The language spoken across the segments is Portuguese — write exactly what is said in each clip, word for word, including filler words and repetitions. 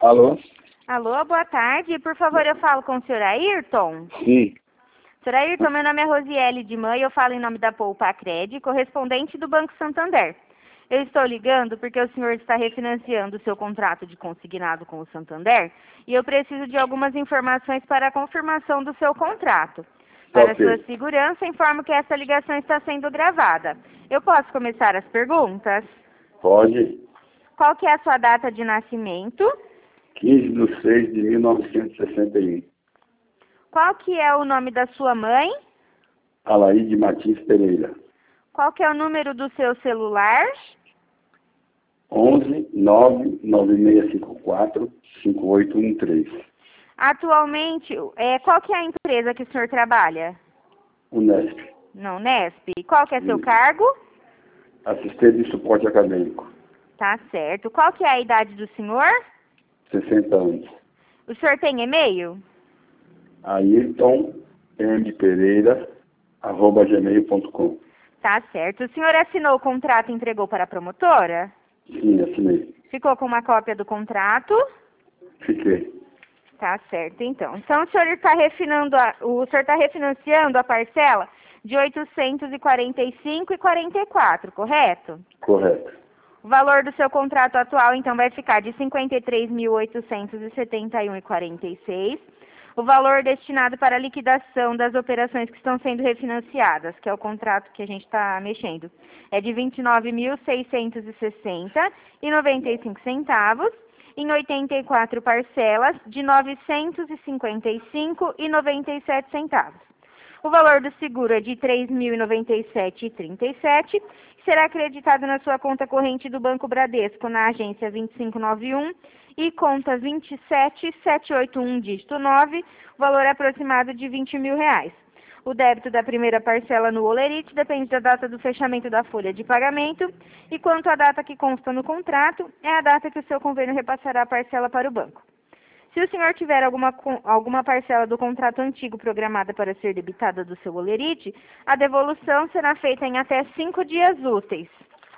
Alô? Alô, boa tarde. Por favor, eu falo com o senhor Ayrton? Sim. senhor Ayrton, meu nome é Rosiele de Mãe, eu falo em nome da Poupa Cred, correspondente do Banco Santander. Eu estou ligando porque o senhor está refinanciando o seu contrato de consignado com o Santander e eu preciso de algumas informações para a confirmação do seu contrato. Para Ok. sua segurança, informo que essa ligação está sendo gravada. Eu posso começar as perguntas? Pode. Qual que é a sua data de nascimento? quinze de seis de mil novecentos e sessenta e um. Qual que é o nome da sua mãe? Alaide Martins Pereira. Qual que é o número do seu celular? onze nove nove seis cinco quatro cinco oito um três. Atualmente, é, qual que é a empresa que o senhor trabalha? Unesp. Não, Nesp. Qual que é seu Isso. cargo? Assistente de suporte acadêmico. Tá certo. Qual que é a idade do senhor? sessenta anos. O senhor tem e-mail? Ayrton M. Pereira, arroba gmail ponto com. Tá certo. O senhor assinou o contrato e entregou para a promotora? Sim, assinei. Ficou com uma cópia do contrato? Fiquei. Tá certo, então. Então, o senhor está refinando a, o senhor está refinanciando a parcela de oitocentos e quarenta e cinco reais e quarenta e quatro centavos, correto? Correto. O valor do seu contrato atual, então, vai ficar de cinquenta e três mil oitocentos e setenta e um reais e quarenta e seis centavos. O valor destinado para a liquidação das operações que estão sendo refinanciadas, que é o contrato que a gente está mexendo, é de vinte e nove mil seiscentos e sessenta reais e noventa e cinco centavos, em oitenta e quatro parcelas de novecentos e cinquenta e cinco reais e noventa e sete centavos. O valor do seguro é de três mil e noventa e sete reais e trinta e sete centavos e será acreditado na sua conta corrente do Banco Bradesco, na agência vinte e cinco noventa e um e conta vinte e sete mil setecentos e oitenta e um, dígito nove, valor aproximado de vinte mil reais. O débito da primeira parcela no Olerite depende da data do fechamento da folha de pagamento e quanto à data que consta no contrato, é a data que o seu convênio repassará a parcela para o banco. Se o senhor tiver alguma, alguma parcela do contrato antigo programada para ser debitada do seu Olerite, a devolução será feita em até cinco dias úteis.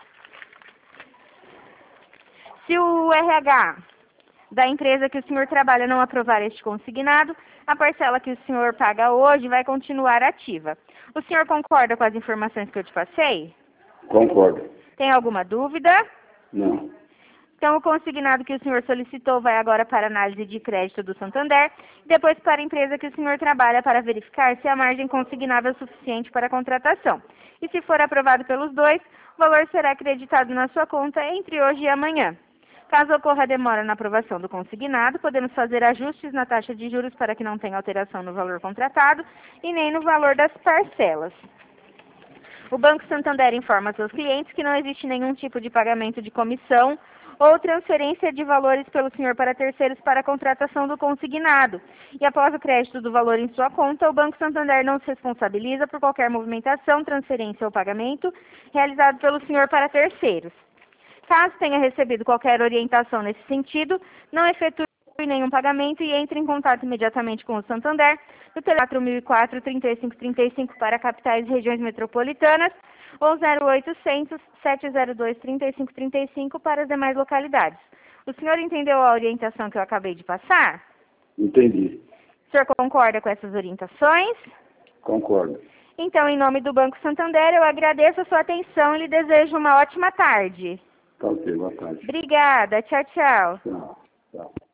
Se o R H da empresa que o senhor trabalha não aprovar este consignado, a parcela que o senhor paga hoje vai continuar ativa. O senhor concorda com as informações que eu te passei? Concordo. Tem alguma dúvida? Não. Então, o consignado que o senhor solicitou vai agora para a análise de crédito do Santander, e depois para a empresa que o senhor trabalha para verificar se a margem consignável é suficiente para a contratação. E se for aprovado pelos dois, o valor será acreditado na sua conta entre hoje e amanhã. Caso ocorra demora na aprovação do consignado, podemos fazer ajustes na taxa de juros para que não tenha alteração no valor contratado e nem no valor das parcelas. O Banco Santander informa seus clientes que não existe nenhum tipo de pagamento de comissão ou transferência de valores pelo senhor para terceiros para a contratação do consignado. E após o crédito do valor em sua conta, o Banco Santander não se responsabiliza por qualquer movimentação, transferência ou pagamento realizado pelo senhor para terceiros. Caso tenha recebido qualquer orientação nesse sentido, não efetue nenhum pagamento e entre em contato imediatamente com o Santander no telefone quatro mil e quatro, trinta e cinco trinta e cinco para capitais e regiões metropolitanas ou zero oitocentos, sete zero dois, trinta e cinco trinta e cinco para as demais localidades. O senhor entendeu a orientação que eu acabei de passar? Entendi. O senhor concorda com essas orientações? Concordo. Então, em nome do Banco Santander, eu agradeço a sua atenção e lhe desejo uma ótima tarde. Tá ok, boa tarde. Obrigada. Tchau, tchau. Tchau. Tchau.